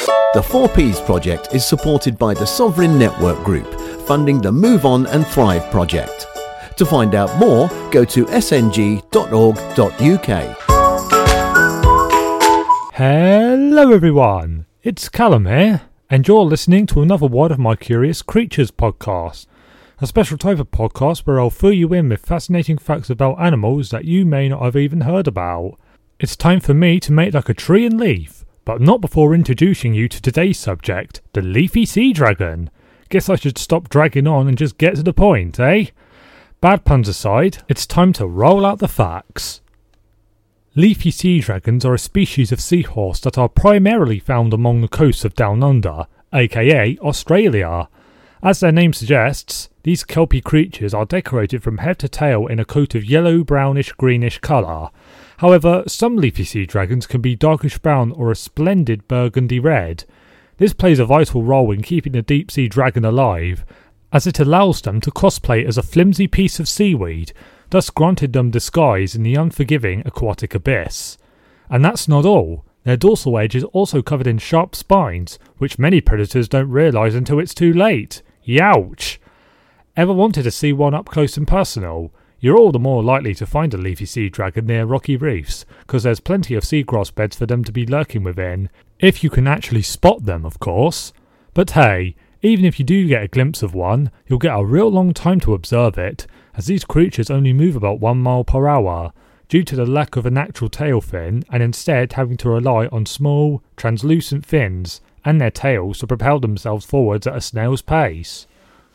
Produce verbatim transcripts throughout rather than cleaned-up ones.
The four Ps project is supported by the Sovereign Network Group, funding the Move On and Thrive project. To find out more, go to s n g dot org dot u k. Hello everyone, it's Callum here, and you're listening to another one of my Curious Creatures podcasts, a special type of podcast where I'll fill you in with fascinating facts about animals that you may not have even heard about. It's time for me to make like a tree and leaf, but not before introducing you to today's subject, the leafy sea dragon. Guess I should stop dragging on and just get to the point, eh? Bad puns aside, it's time to roll out the facts. Leafy sea dragons are a species of seahorse that are primarily found along the coasts of Down Under, aka Australia. As their name suggests, these kelpie creatures are decorated from head to tail in a coat of yellow, brownish, greenish colour. However, some leafy sea dragons can be darkish brown or a splendid burgundy red. This plays a vital role in keeping the deep sea dragon alive, as it allows them to cosplay as a flimsy piece of seaweed, thus granting them disguise in the unforgiving aquatic abyss. And that's not all. Their dorsal edge is also covered in sharp spines, which many predators don't realise until it's too late. Youch! Ever wanted to see one up close and personal? You're all the more likely to find a leafy sea dragon near rocky reefs, because there's plenty of seagrass beds for them to be lurking within, if you can actually spot them, of course. But hey, even if you do get a glimpse of one, you'll get a real long time to observe it, as these creatures only move about one mile per hour, due to the lack of a natural tail fin, and instead having to rely on small, translucent fins and their tails to propel themselves forwards at a snail's pace.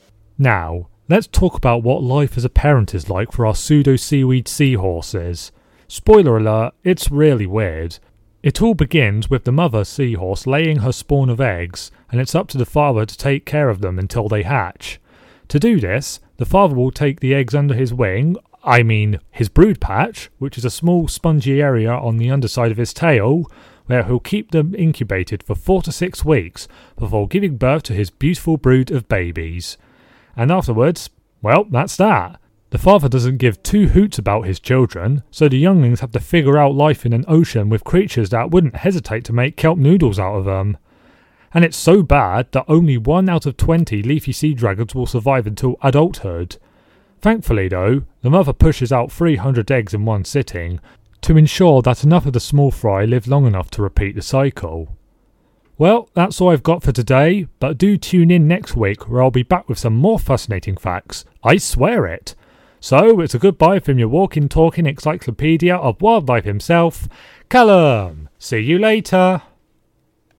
Now, let's talk about what life as a parent is like for our pseudo-seaweed seahorses. Spoiler alert, it's really weird. It all begins with the mother seahorse laying her spawn of eggs, and it's up to the father to take care of them until they hatch. To do this, the father will take the eggs under his wing, I mean his brood patch, which is a small spongy area on the underside of his tail, where he'll keep them incubated for four to six weeks before giving birth to his beautiful brood of babies. And afterwards, well, that's that. The father doesn't give two hoots about his children, so the younglings have to figure out life in an ocean with creatures that wouldn't hesitate to make kelp noodles out of them. And it's so bad that only one out of twenty leafy sea dragons will survive until adulthood. Thankfully though, the mother pushes out three hundred eggs in one sitting, to ensure that enough of the small fry live long enough to repeat the cycle. Well, that's all I've got for today, but do tune in next week where I'll be back with some more fascinating facts. I swear it. So, it's a goodbye from your walking, talking encyclopedia of wildlife himself, Callum. See you later.